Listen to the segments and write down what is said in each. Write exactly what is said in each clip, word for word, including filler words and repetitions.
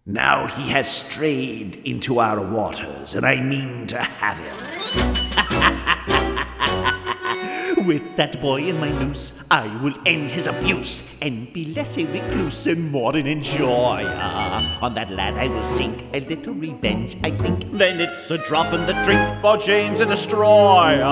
Now he has strayed into our waters, and I mean to have him. With that boy in my noose, I will end his abuse, and be less a recluse and more an enjoyer. On that lad I will sink, a little revenge, I think. Then it's a drop in the drink for James the Destroyer.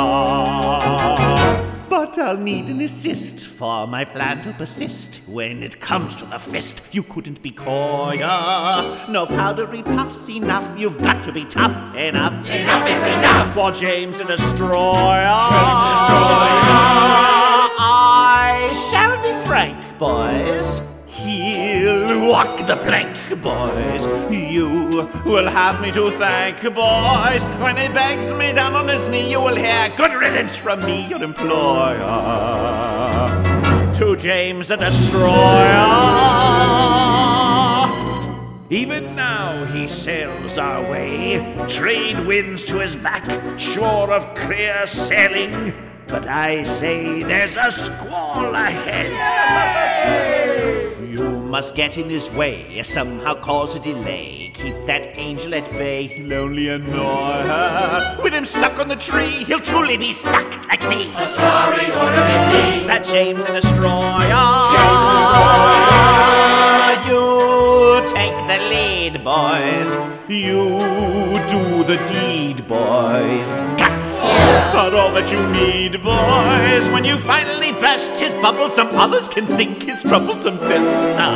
But I'll need an assist for my plan to persist. When it comes to the fist, you couldn't be coyer. No powdery puffs enough, you've got to be tough enough. Enough is enough For James the Destroyer. James the Destroyer. I shall be frank, boys. He'll walk the plank, boys. You will have me to thank, boys. When he begs me down on his knee, you will hear good riddance from me, your employer. To James the Destroyer. Even now he sails our way, trade winds to his back, sure of clear sailing. But I say there's a squall ahead. You must get in his way, somehow cause a delay. Keep that angel at bay, lonely annoyer. With him stuck on the tree, he'll truly be stuck like me. A sorry ornament. That James the Destroyer. James the Destroyer. You take the lead, boys. You do the deed, boys. Guts are all that you need, boys. When you finally burst his bubble, some others can sink his troublesome sister.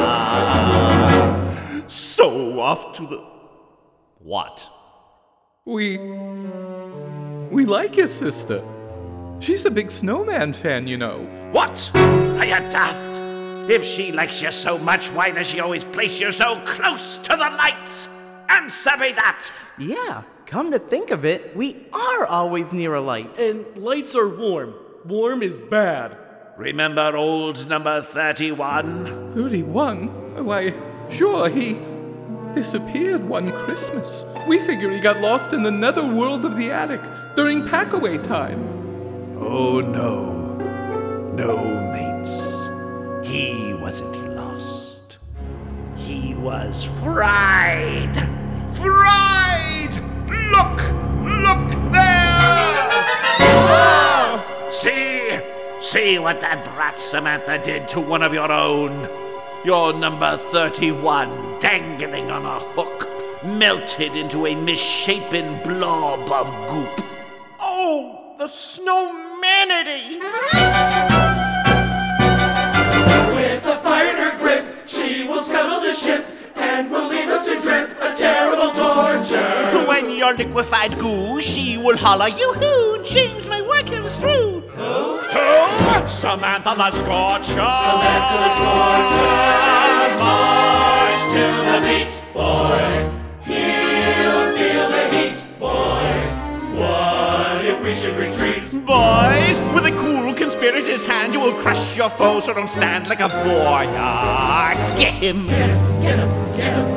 So off to the... What? We... We like his sister. She's a big Snowman fan, you know. What? Are you daft? If she likes you so much, why does she always place you so close to the lights? Answer me that! Yeah, come to think of it, we are always near a light. And lights are warm. Warm is bad. Remember old number thirty-one? thirty-one? Why, sure, he disappeared one Christmas. We figure he got lost in the netherworld of the attic during packaway time. Oh, no. No, mates. He wasn't lost. He was fried. Fried! Look! Look there! Oh! See? See what that brat Samantha did to one of your own? Your number thirty-one, dangling on a hook, melted into a misshapen blob of goop. Oh, the snowmanity! With a fire in her grip, she will scuttle the ship and will leave us to drip a terrible torture. When you're liquefied goo, she will holler, yoo-hoo, James, my work here is through. Who? Who? Samantha the Scorcher. Samantha the Scorcher. March to the beat, boys. He'll feel the heat, boys. What if we should retreat? Boys, with a cool conspirator's hand, you will crush your foe, so don't stand like a boy. Ah, get him. Get him, get him, get him.